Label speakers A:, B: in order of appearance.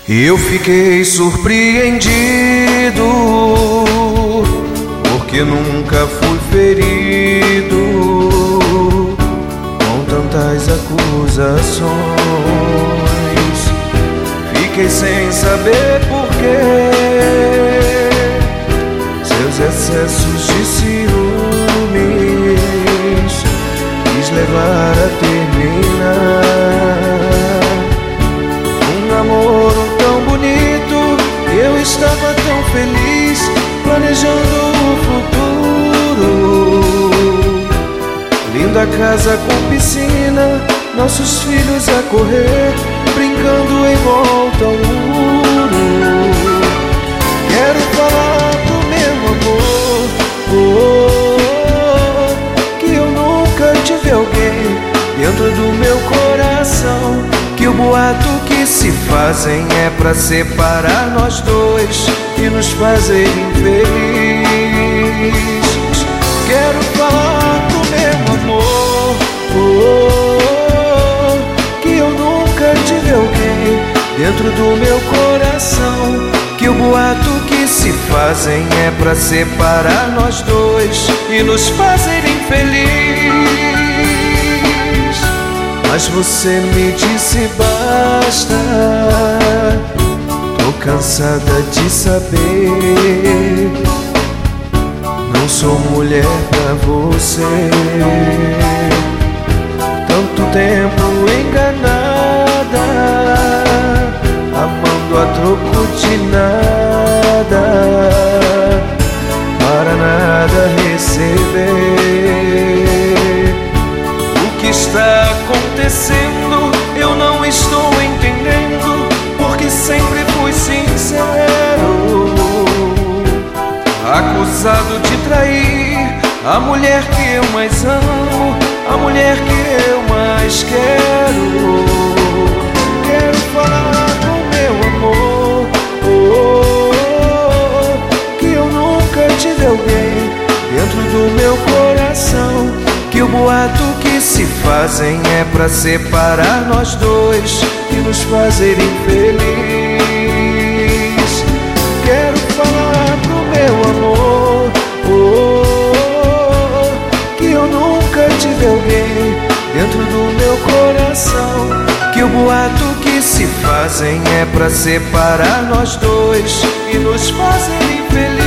A: E eu fiquei surpreendido, porque nunca fui ferido com tantas acusações. Fiquei sem saber porquê, seus excessos de ciúmes quis levar a terminar um namoro tão bonito. Eu estava tão feliz, planejando o futuro. Linda casa com piscina, nossos filhos a correr, brincando em volta ao muro. Quero falar do meu amor, que eu nunca tive alguém dentro do meu coração, que o boato que se fazem é pra separar nós dois e nos fazer infelizes. Quero falar do meu amor, que eu nunca tive alguém dentro do meu coração, que o boato que se fazem é pra separar nós dois e nos fazer infelizes. Mas você me disse basta, tô cansada de saber, não sou mulher pra você. Tanto tempo enganada, amando a troco de nada, para nada receber. O que está acontecendo eu não estou entendendo, porque sempre fui sincero, acusado de trair a mulher que eu mais amo, a mulher que eu mais quero. Quero falar do meu amor, que eu nunca tive alguém dentro do meu coração, que o boato que se fazem é pra separar nós dois e nos fazer infeliz. Quero falar do meu amor, que eu nunca tive alguém dentro do meu coração, que o boato que se fazem é pra separar nós dois e nos fazer infeliz.